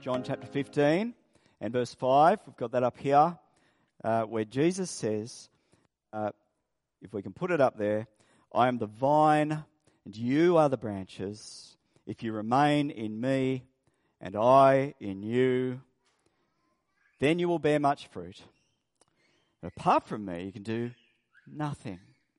John chapter 15 and verse 5. We've got that up here where Jesus says, if we can put it up there, I am the vine and you are the branches. If you remain in me and I in you, then you will bear much fruit. But apart from me, you can do nothing.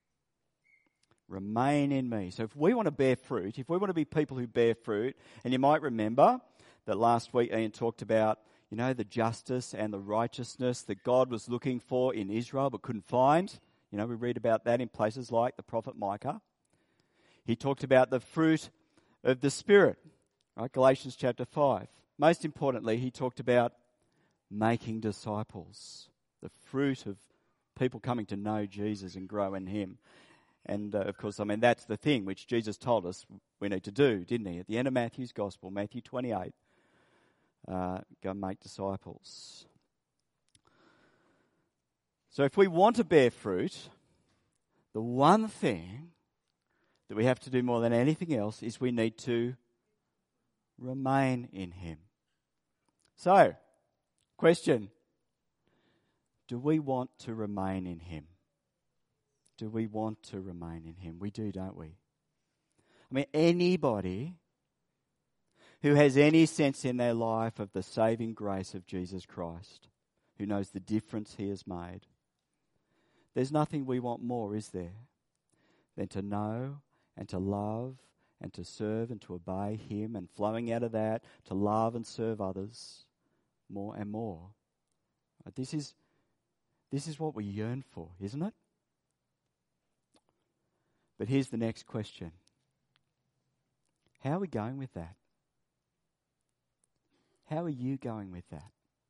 Remain in me. So if we want to bear fruit, if we want to be people who bear fruit, and you might remember that last week Ian talked about, the justice and the righteousness that God was looking for in Israel but couldn't find. We read about that in places like the prophet Micah. He talked about the fruit of the Spirit, right? Galatians chapter 5. Most importantly, he talked about making disciples, the fruit of people coming to know Jesus and grow in him. And of course, that's the thing which Jesus told us we need to do, didn't he? At the end of Matthew's Gospel, Matthew 28, go make disciples. So if we want to bear fruit, the one thing that we have to do more than anything else is we need to remain in him. So, question, do we want to remain in him? Do we want to remain in him? We do, don't we? Anybody who has any sense in their life of the saving grace of Jesus Christ, who knows the difference he has made, there's nothing we want more, is there, than to know and to love and to serve and to obey him, and flowing out of that, to love and serve others more and more. This is what we yearn for, isn't it? But here's the next question. How are we going with that? How are you going with that?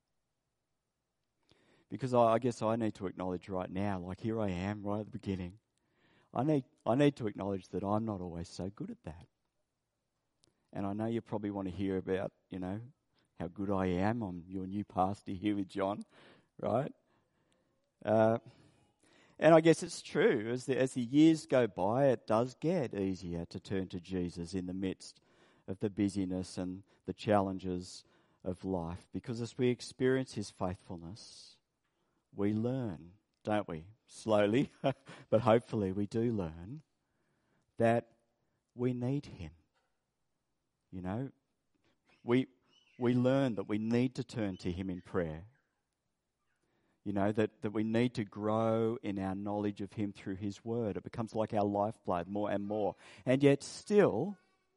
Because I guess I need to acknowledge right now, like here I am right at the beginning. I need to acknowledge that I'm not always so good at that. And I know you probably want to hear about, how good I am. I'm your new pastor here with John, right? And I guess it's true. As the years go by, it does get easier to turn to Jesus in the midst of the busyness and the challenges of life. Because as we experience his faithfulness, we learn, don't we? Slowly, but hopefully we do learn that we need him. We learn that we need to turn to him in prayer. That we need to grow in our knowledge of him through his word. It becomes like our lifeblood more and more. And yet still,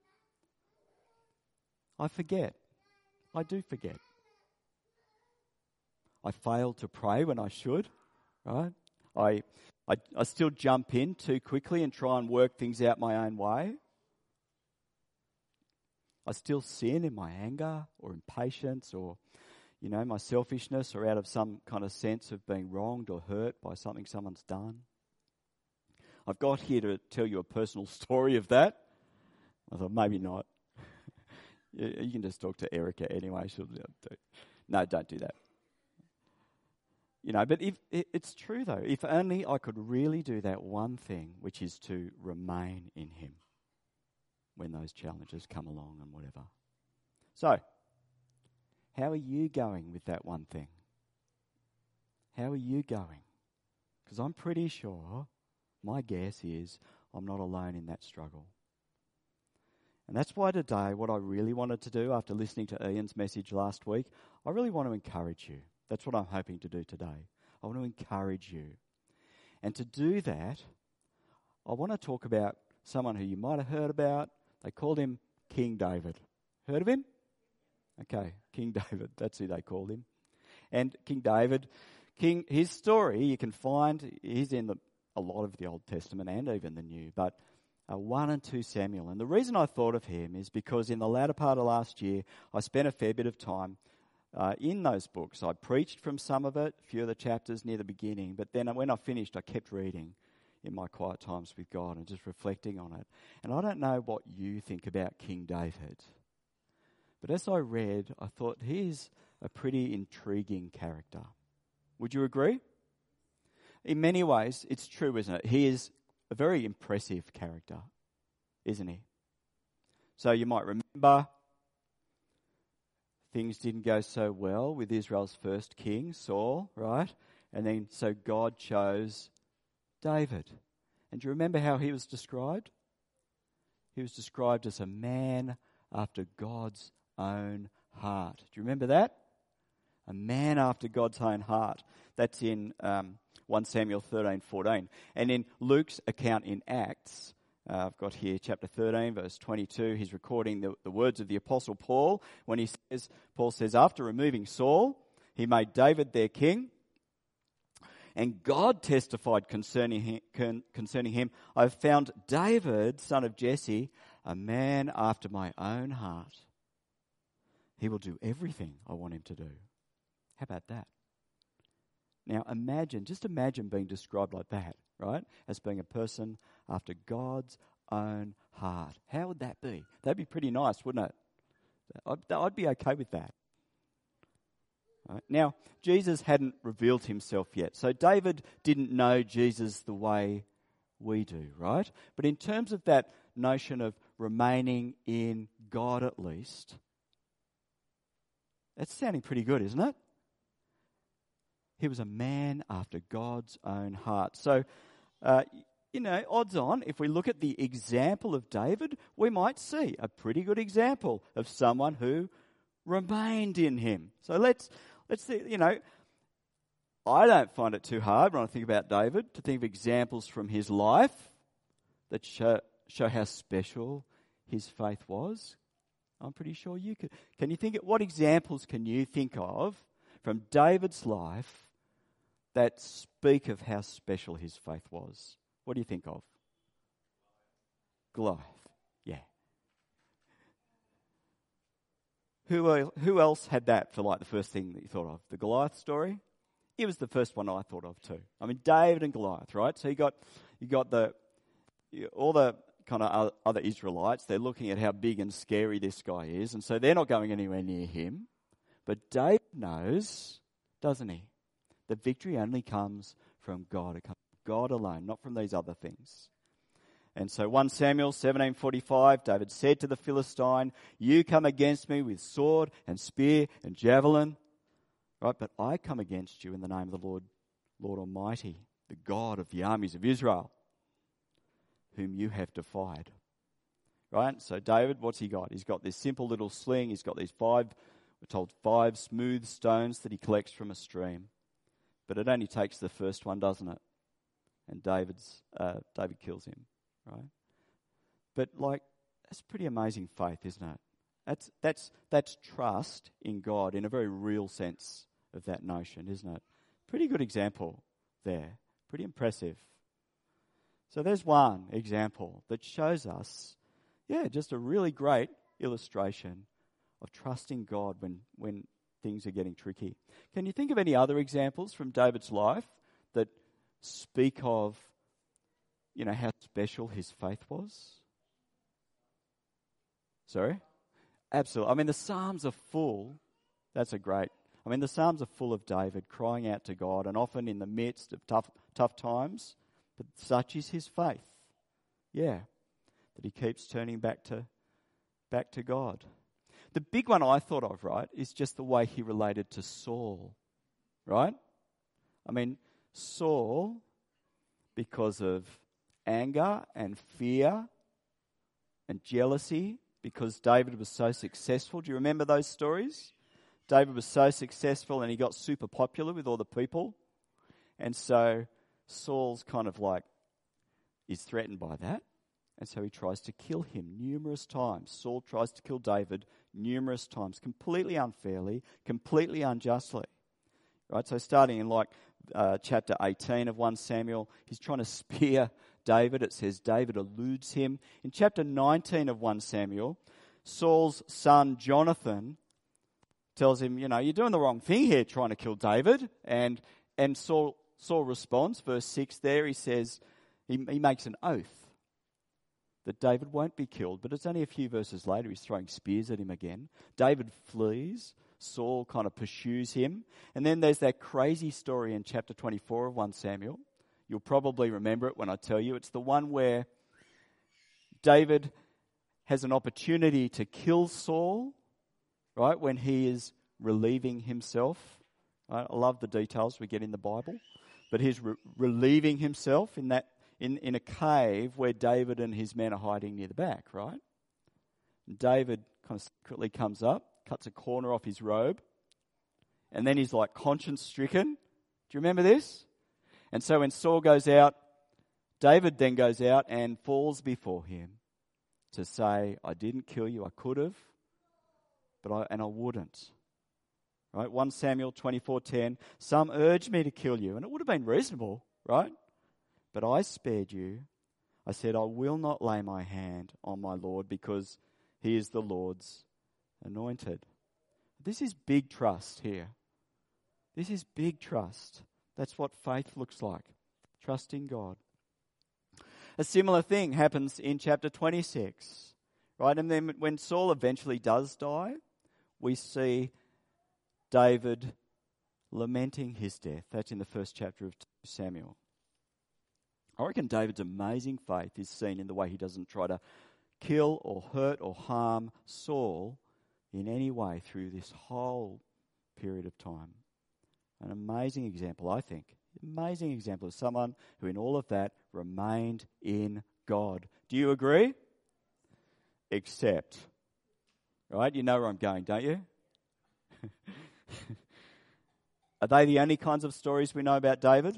I forget. I do forget. I fail to pray when I should, right? I still jump in too quickly and try and work things out my own way. I still sin in my anger or impatience or, my selfishness, or out of some kind of sense of being wronged or hurt by something someone's done. I've got here to tell you a personal story of that. I thought maybe not. You can just talk to Erica anyway. No, don't do that. But if it's true though, if only I could really do that one thing, which is to remain in him when those challenges come along and whatever. So, how are you going with that one thing? How are you going? Because I'm pretty sure, my guess is, I'm not alone in that struggle. And that's why today, what I really wanted to do after listening to Ian's message last week, I really want to encourage you. That's what I'm hoping to do today. I want to encourage you. And to do that, I want to talk about someone who you might have heard about. They called him King David. Heard of him? Okay, King David, that's who they called him. And King David, his story you can find, he's in a lot of the Old Testament and even the New, but 1 and 2 Samuel. And the reason I thought of him is because in the latter part of last year, I spent a fair bit of time in those books. I preached from some of it, a few of the chapters near the beginning, but then when I finished, I kept reading in my quiet times with God and just reflecting on it. And I don't know what you think about King David, but as I read, I thought he's a pretty intriguing character. Would you agree? In many ways, it's true, isn't it? He is a very impressive character, isn't he? So you might remember things didn't go so well with Israel's first king, Saul, right? And then so God chose David. And do you remember how he was described? He was described as a man after God's own heart. Do you remember that? A man after God's own heart. That's in 1 Samuel 13:14. And in Luke's account in Acts, I've got here chapter 13, verse 22. He's recording the words of the Apostle Paul when Paul says, after removing Saul, he made David their king. And God testified concerning him, I've found David, son of Jesse, a man after my own heart. He will do everything I want him to do. How about that? Now just imagine being described like that, right? As being a person after God's own heart. How would that be? That'd be pretty nice, wouldn't it? I'd be okay with that. Right? Now, Jesus hadn't revealed himself yet. So David didn't know Jesus the way we do, right? But in terms of that notion of remaining in God at least, that's sounding pretty good, isn't it? He was a man after God's own heart. So, odds on, if we look at the example of David, we might see a pretty good example of someone who remained in him. So let's see, I don't find it too hard when I think about David to think of examples from his life that show how special his faith was. I'm pretty sure you could. What examples can you think of from David's life that speak of how special his faith was? What do you think of? Goliath, yeah. Who else had that for like the first thing that you thought of? The Goliath story? It was the first one I thought of too. I mean, David and Goliath, right? So you got all the kind of other Israelites. They're looking at how big and scary this guy is, and so they're not going anywhere near him. But David knows, doesn't he? The victory only comes from God. It comes from God alone, not from these other things. And so 1 Samuel 17:45, David said to the Philistine, you come against me with sword and spear and javelin, right? But I come against you in the name of the Lord Almighty, the God of the armies of Israel, whom you have defied. Right? So David, what's he got? He's got this simple little sling. He's got these we're told 5 smooth stones that he collects from a stream. But it only takes the first one, doesn't it? And David kills him, right? But that's pretty amazing faith, isn't it? That's trust in God in a very real sense of that notion, isn't it? Pretty good example there. Pretty impressive. So there's one example that shows us, just a really great illustration of trusting God when things are getting tricky. Can you think of any other examples from David's life that speak of, how special his faith was? Sorry? Absolutely. I mean, the Psalms are full. The Psalms are full of David crying out to God, and often in the midst of tough times. But such is his faith. Yeah. That he keeps turning back to God. The big one I thought of, right, is just the way he related to Saul. Right? I mean, Saul, because of anger and fear and jealousy, because David was so successful. Do you remember those stories? David was so successful and he got super popular with all the people. And so Saul's kind of is threatened by that. And so he tries to kill him numerous times. Saul tries to kill David numerous times, completely unfairly, completely unjustly. Right? So starting in chapter 18 of 1 Samuel, he's trying to spear David. It says David eludes him. In chapter 19 of 1 Samuel, Saul's son Jonathan tells him, you're doing the wrong thing here trying to kill David. And Saul responds, verse 6 there, he says, he makes an oath that David won't be killed. But it's only a few verses later, he's throwing spears at him again. David flees. Saul kind of pursues him. And then there's that crazy story in chapter 24 of 1 Samuel. You'll probably remember it when I tell you. It's the one where David has an opportunity to kill Saul, right, when he is relieving himself. Right? I love the details we get in the Bible, but he's relieving himself in a cave where David and his men are hiding near the back, right? And David kind of secretly comes up, cuts a corner off his robe, and then he's like conscience stricken. Do you remember this? And so when Saul goes out, David then goes out and falls before him to say, I didn't kill you, I could have, but I wouldn't. Right? 1 Samuel 24:10, some urged me to kill you, and it would have been reasonable, right? But I spared you. I said, I will not lay my hand on my Lord because he is the Lord's anointed. This is big trust here. This is big trust. That's what faith looks like. Trusting God. A similar thing happens in chapter 26. Right? And then when Saul eventually does die, we see David lamenting his death. That's in the first chapter of 2 Samuel. I reckon David's amazing faith is seen in the way he doesn't try to kill or hurt or harm Saul in any way through this whole period of time. An amazing example, I think. Amazing example of someone who in all of that remained in God. Do you agree? Except, right? You know where I'm going, don't you? Are they the only kinds of stories we know about David?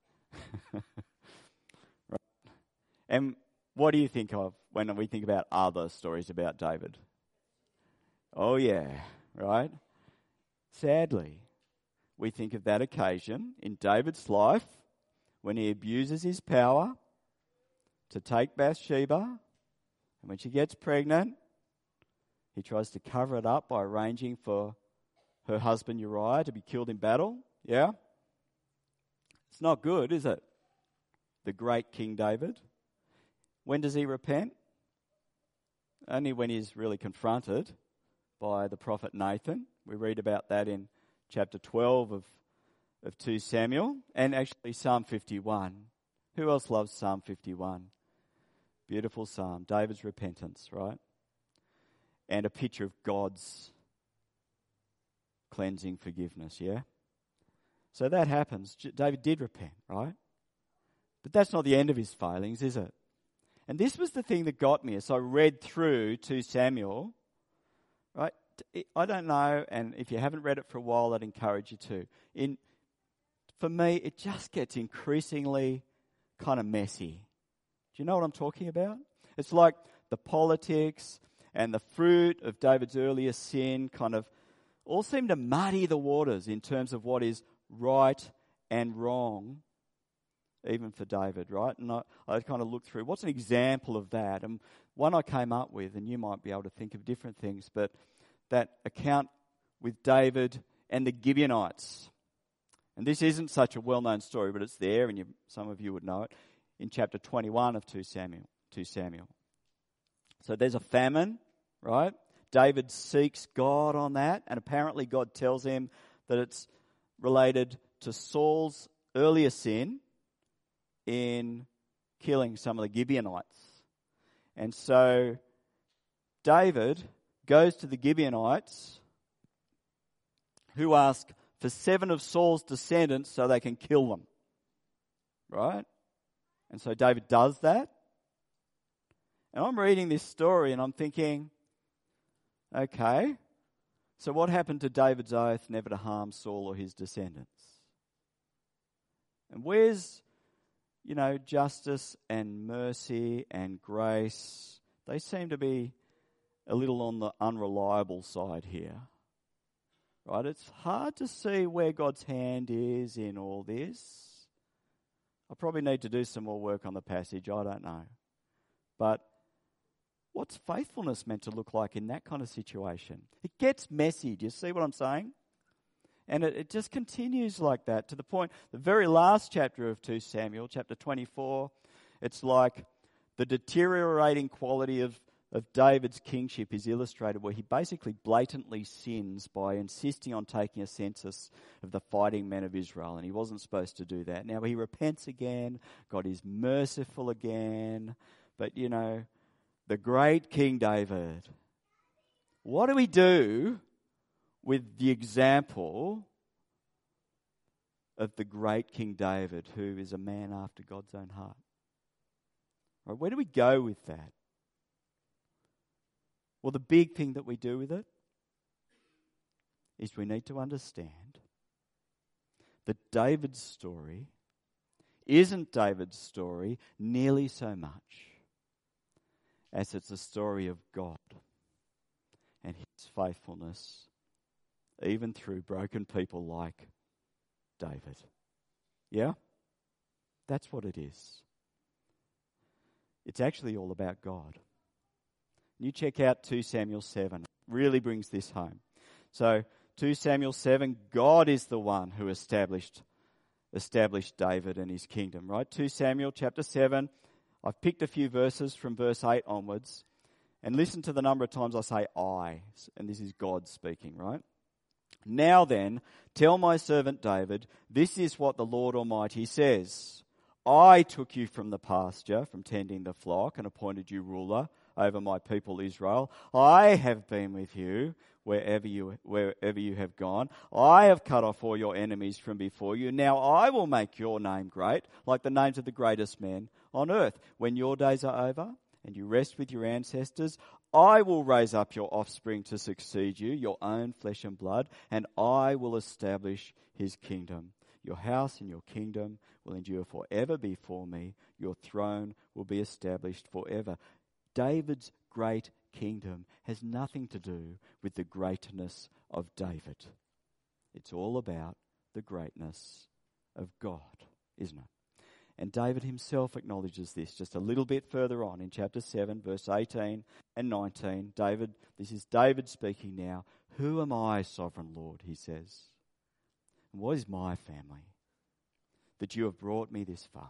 Right. And what do you think of when we think about other stories about David? Oh yeah, right? Sadly, we think of that occasion in David's life when he abuses his power to take Bathsheba, and when she gets pregnant, he tries to cover it up by arranging for her husband Uriah to be killed in battle. Yeah? It's not good, is it? The great King David. When does he repent? Only when he's really confronted by the prophet Nathan. We read about that in chapter 12 of 2 Samuel, and actually Psalm 51. Who else loves Psalm 51? Beautiful psalm, David's repentance, right? And a picture of God's cleansing forgiveness, yeah? So that happens. David did repent, right? But that's not the end of his failings, is it? And this was the thing that got me as I read through 2 Samuel, right? I don't know, and if you haven't read it for a while, I'd encourage you to. For me, it just gets increasingly kind of messy. Do you know what I'm talking about? It's like the politics and the fruit of David's earlier sin kind of all seem to muddy the waters in terms of what is right and wrong, even for David, right? And I kind of looked through, what's an example of that? And one I came up with, and you might be able to think of different things, but that account with David and the Gibeonites. And this isn't such a well-known story, but it's there, and some of you would know it, in chapter 21 of 2 Samuel. So there's a famine, right? David seeks God on that, and apparently God tells him that it's related to Saul's earlier sin in killing some of the Gibeonites. And so David goes to the Gibeonites, who ask for 7 of Saul's descendants so they can kill them. Right? And so David does that. And I'm reading this story and I'm thinking, okay, so what happened to David's oath never to harm Saul or his descendants? And where's, justice and mercy and grace? They seem to be a little on the unreliable side here. Right? It's hard to see where God's hand is in all this. I probably need to do some more work on the passage, I don't know. But what's faithfulness meant to look like in that kind of situation? It gets messy, do you see what I'm saying? And it just continues like that to the point, the very last chapter of 2 Samuel, chapter 24, it's like the deteriorating quality of David's kingship is illustrated where he basically blatantly sins by insisting on taking a census of the fighting men of Israel, and he wasn't supposed to do that. Now he repents again, God is merciful again, but the great King David, what do we do with the example of the great King David, who is a man after God's own heart? Right, where do we go with that? Well, the big thing that we do with it is we need to understand that David's story isn't David's story nearly so much as it's a story of God and his faithfulness, even through broken people like David. Yeah? That's what it is. It's actually all about God. You check out 2 Samuel 7. It really brings this home. So, 2 Samuel 7, God is the one who established David and his kingdom, right? 2 Samuel chapter 7. I've picked a few verses from verse 8 onwards. And listen to the number of times I say I. And this is God speaking, right? Now then, tell my servant David, this is what the Lord Almighty says. I took you from the pasture, from tending the flock, and appointed you ruler over my people Israel. I have been with you wherever you have gone. I have cut off all your enemies from before you. Now I will make your name great, like the names of the greatest men on earth. When your days are over and you rest with your ancestors, I will raise up your offspring to succeed you, your own flesh and blood, and I will establish his kingdom. Your house and your kingdom will endure forever before me. Your throne will be established forever. David's great kingdom has nothing to do with the greatness of David. It's all about the greatness of God, isn't it? And David himself acknowledges this just a little bit further on in chapter 7, verse 18 and 19. This is David speaking now. Who am I, sovereign Lord, he says. And what is my family that you have brought me this far?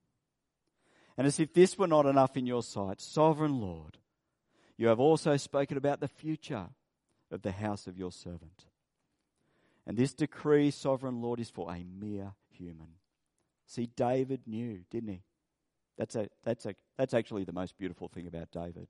And as if this were not enough in your sight, sovereign Lord, you have also spoken about the future of the house of your servant. And this decree, sovereign Lord, is for a mere human. See, David knew, didn't he? That's actually the most beautiful thing about David.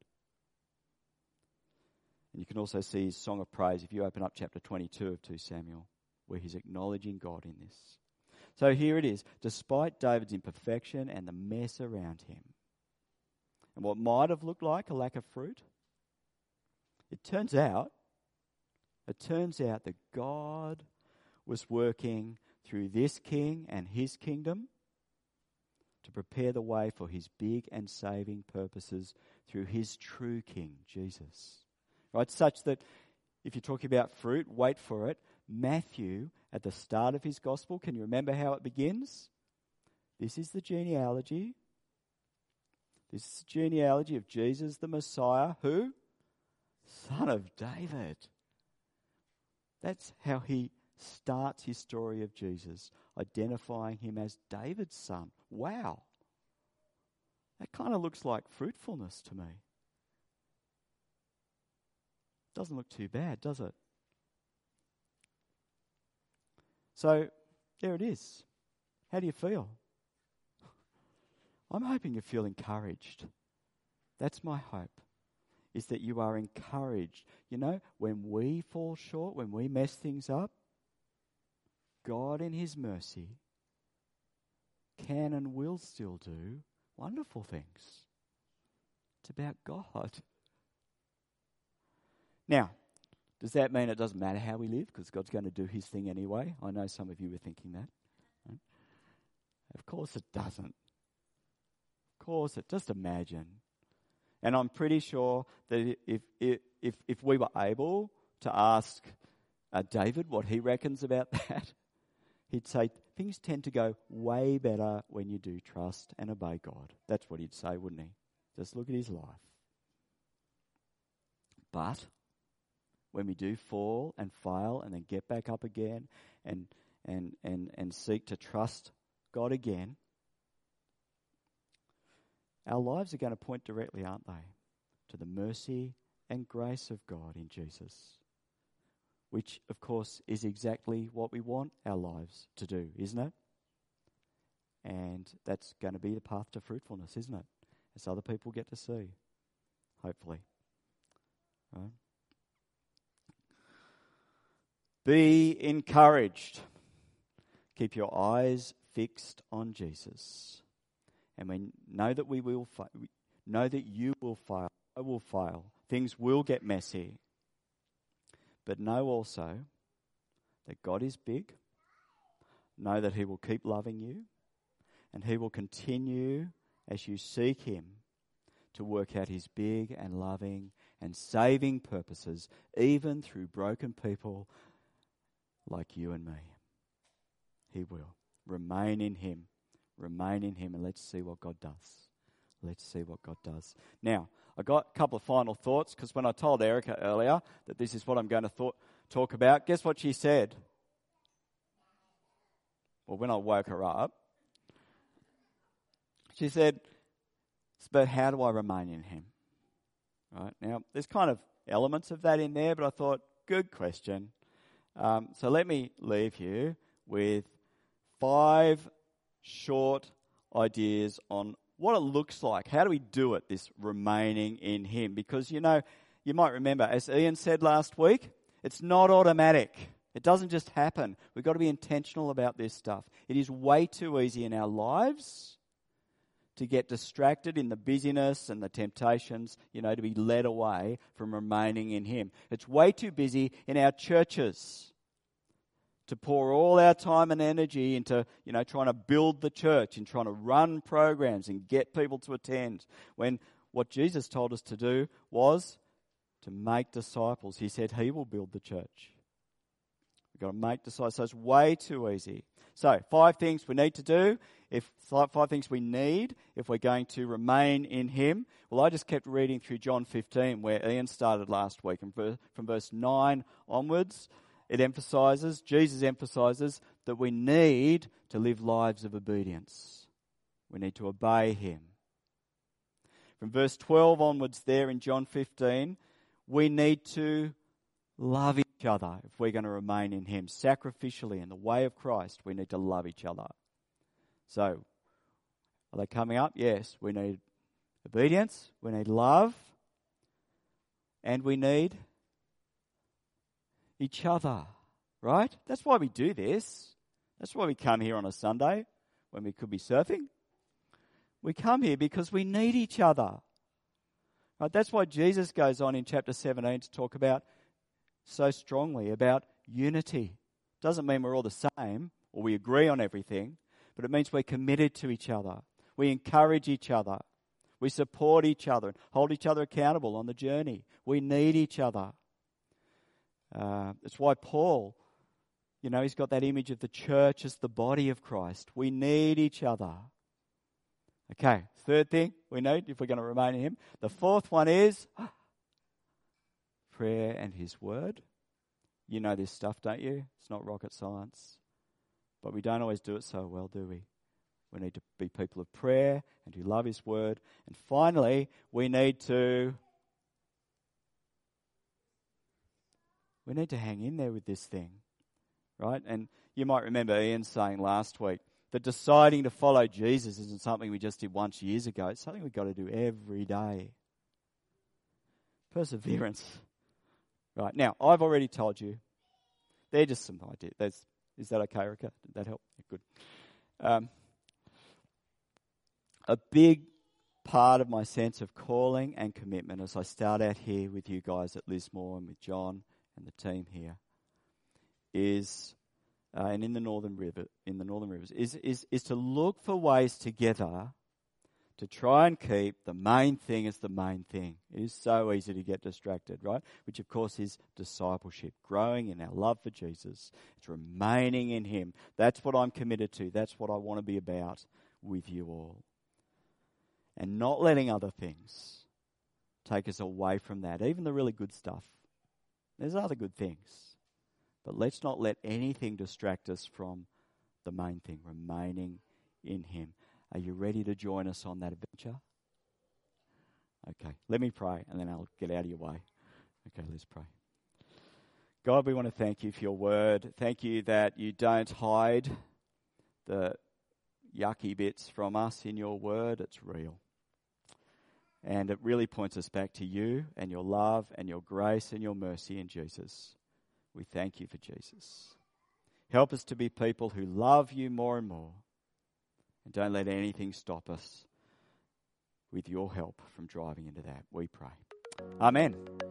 And you can also see his song of praise if you open up chapter 22 of 2 Samuel, where he's acknowledging God in this. So here it is. Despite David's imperfection and the mess around him, and what might have looked like a lack of fruit, it turns out that God was working through this king and his kingdom to prepare the way for his big and saving purposes through his true king, Jesus. Right? Such that if you're talking about fruit, wait for it. Matthew, at the start of his gospel, can you remember how it begins? This is the genealogy. This is the genealogy of Jesus the Messiah, who? Son of David. That's how he starts his story of Jesus, identifying him as David's son. Wow. That kind of looks like fruitfulness to me. Doesn't look too bad, does it? So, there it is. How do you feel? I'm hoping you feel encouraged. That's my hope, is that you are encouraged. You know, when we fall short, when we mess things up, God in his mercy can and will still do wonderful things. It's about God. Now, does that mean it doesn't matter how we live because God's going to do his thing anyway? I know some of you were thinking that. Right? Of course it doesn't. Of course it. Just imagine. And I'm pretty sure that if we were able to ask David what he reckons about that, he'd say things tend to go way better when you do trust and obey God. That's what he'd say, wouldn't he? Just look at his life. But when we do fall and fail and then get back up again and seek to trust God again, our lives are going to point directly, aren't they, to the mercy and grace of God in Jesus, which, of course, is exactly what we want our lives to do, isn't it? And that's going to be the path to fruitfulness, isn't it? As other people get to see, hopefully. Right? Be encouraged. Keep your eyes fixed on Jesus. And we know that we will know that you will fail. I will fail. Things will get messy. But know also that God is big. Know that he will keep loving you. And he will continue, as you seek him, to work out his big and loving and saving purposes, even through broken people like you and me. He will. Remain in him. Remain in him, and let's see what God does. Let's see what God does. Now, I got a couple of final thoughts, because when I told Erica earlier that this is what I'm going to talk about, guess what she said? Well, when I woke her up, she said, but how do I remain in him? Right? Now, there's kind of elements of that in there, but I thought, good question. So let me leave you with 5 short ideas on what it looks like. How do we do it, this remaining in him? Because, you might remember, as Ian said last week, it's not automatic. It doesn't just happen. We've got to be intentional about this stuff. It is way too easy in our lives to get distracted in the busyness and the temptations, to be led away from remaining in him. It's way too busy in our churches to pour all our time and energy into, trying to build the church and trying to run programs and get people to attend, when what Jesus told us to do was to make disciples. He said he will build the church. We've got to make disciples. So it's way too easy. So 5 things we need to do, 5 things we need if we're going to remain in him. Well, I just kept reading through John 15, where Ian started last week, and from verse 9 onwards, Jesus emphasizes that we need to live lives of obedience. We need to obey him. From verse 12 onwards there in John 15, we need to love each other if we're going to remain in him. Sacrificially, in the way of Christ, we need to love each other. So, are they coming up? Yes, we need obedience, we need love, and we need each other, right? That's why we do this. That's why we come here on a Sunday when we could be surfing. We come here because we need each other. Right? That's why Jesus goes on in chapter 17 to talk about so strongly about unity. Doesn't mean we're all the same or we agree on everything, but it means we're committed to each other. We encourage each other. We support each other and hold each other accountable on the journey. We need each other. It's why Paul, he's got that image of the church as the body of Christ. We need each other. Okay, 3rd thing we need if we're going to remain in him. The 4th one is prayer and his word. You know this stuff, don't you? It's not rocket science. But we don't always do it so well, do we? We need to be people of prayer and who love his word. And finally, we need to hang in there with this thing, right? And you might remember Ian saying last week that deciding to follow Jesus isn't something we just did once years ago. It's something we've got to do every day. Perseverance. Right, now, I've already told you. They're just some ideas. Is that okay, Erica? Did that help? Good. A big part of my sense of calling and commitment as I start out here with you guys at Lismore and with John and the team here is, and in the Northern Rivers, is to look for ways together to try and keep the main thing as the main thing. It is so easy to get distracted, right? Which, of course, is discipleship, growing in our love for Jesus. It's remaining in him. That's what I'm committed to. That's what I want to be about with you all. And not letting other things take us away from that, even the really good stuff. There's other good things. But let's not let anything distract us from the main thing, remaining in him. Are you ready to join us on that adventure? Okay, let me pray and then I'll get out of your way. Okay, let's pray. God, we want to thank you for your word. Thank you that you don't hide the yucky bits from us in your word. It's real. And it really points us back to you and your love and your grace and your mercy in Jesus. We thank you for Jesus. Help us to be people who love you more and more. And don't let anything stop us with your help from driving into that, we pray. Amen.